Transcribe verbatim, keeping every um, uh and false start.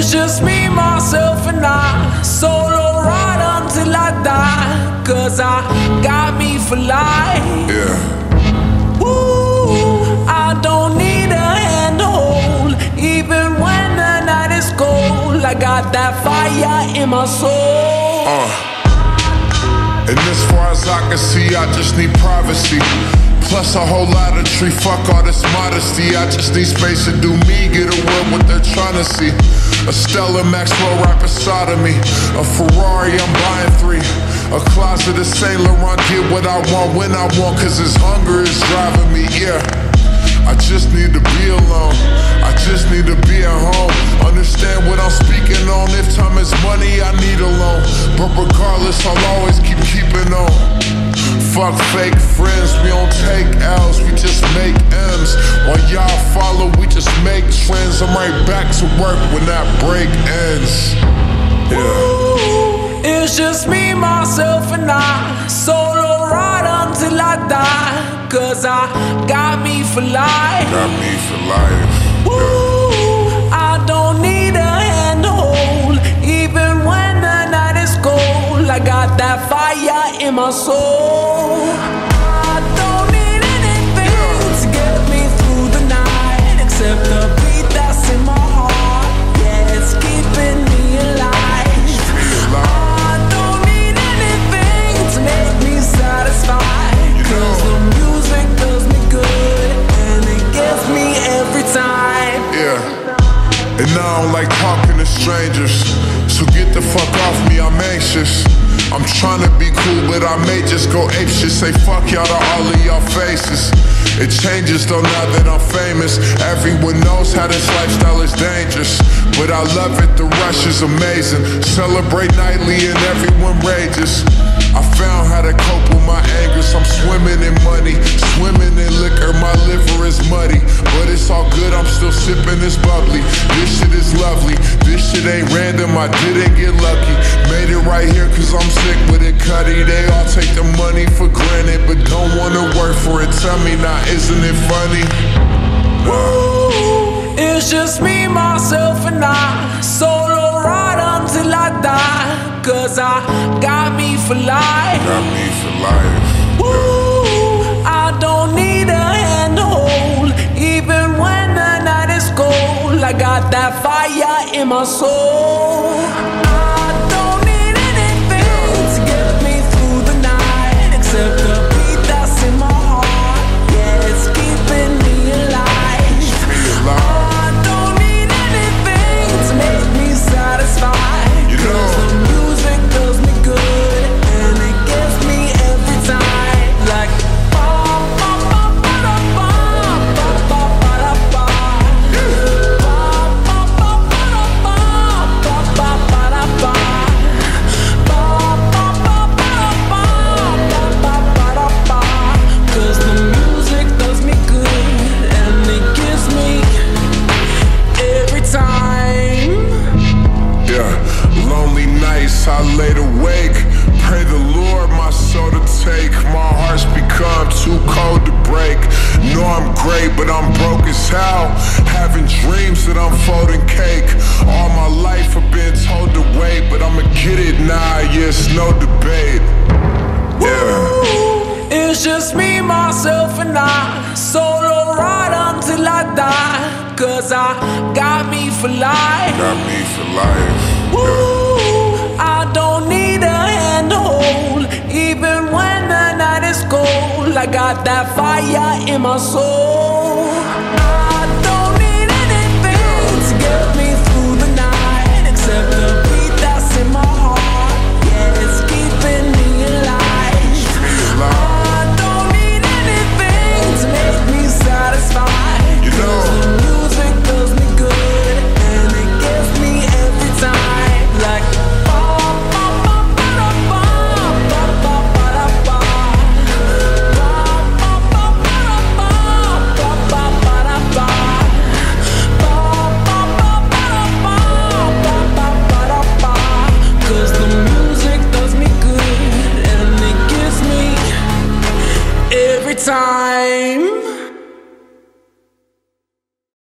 It's just me, myself, and I. Solo ride until I die. Cause I got me for life. Yeah. Woo, I don't need a hand to hold. Even when the night is cold, I got that fire in my soul. Uh. And as far as I can see, I just need privacy. Plus a whole lot of tree, fuck all this modesty. I just need space to do me, get away what they're trying to see. A Stella Maxwell right beside of me. A Ferrari, I'm buying three. A closet of Saint Laurent, get what I want when I want. Cause this hunger is driving me, yeah. I just need to be alone. I just need to be at home. Understand what I'm speaking on. If time is money, I need a loan. But regardless, I'll always keep keeping on. Fuck fake friends, we don't take L's, we just make M's. While y'all follow, we just make trends. I'm right back to work when that break ends. Yeah. Ooh, it's just me, myself, and I. Solo ride until I die. Cause I got me for life. Got me for life. Ooh, I don't need a hand to hold. Even when the night is cold, I got that fire in my soul. I don't need anything yeah. to get me through the night, except the beat that's in my heart. Yeah, it's keeping me alive. I don't need anything to make me satisfied. Cause the music does me good, and it gets me every time. Yeah. And I don't like talking to strangers, so get the fuck off me, I'm anxious. I'm trying to be cool, but I may just go apeshit. Say fuck y'all to all of y'all faces. It changes though now that I'm famous. Everyone knows how this lifestyle is dangerous, but I love it, the rush is amazing. Celebrate nightly and everyone rages. I found how to cope with my angers. I'm swimming in money, swimming in liquor. My liver is muddy, but it's all good, I'm still sipping this bubbly. This shit is lovely, this shit ain't random, I didn't get lucky. Made it right here cause I'm sick with it, Cuddy. They all take the money for granted, but don't wanna work for it. Tell me now, isn't it funny? Ooh, it's just me, myself, and I. Solo ride until I die. Cause I got me for life. Got me for life. Ooh, I don't need a hand to hold. Even when the night is cold, I got that fire in my soul. I don't need anything to get me through the night, except the beat that's in my heart. Yeah, it's keeping me alive. I don't need anything to make me satisfied. Cause the music does me good, and it gets me every time. Like cause the music does me good, and it gives me every time. Yeah, lonely nights I laid awake. Pray the Lord my soul to take. My heart's become too cold to break. Know I'm great, but I'm broke as hell. Having dreams that I'm folding cake. All my life I've been told to wait, but I'ma get it now, yeah, it's no debate. Yeah. It's just me, myself, and I. Solo ride until I die. Cause I got me for life. Got me for life. Ooh, I don't need a hand to hold. Even when the night is cold, I got that fire in my soul. I don't need anything to get me through the night, except the beat that's in my heart. Yeah, it's keeping me alive. I don't need anything to make me satisfied. You know. Cause the music does me good, and it gets me every time. Like cause the music does me good, and it gives me every time.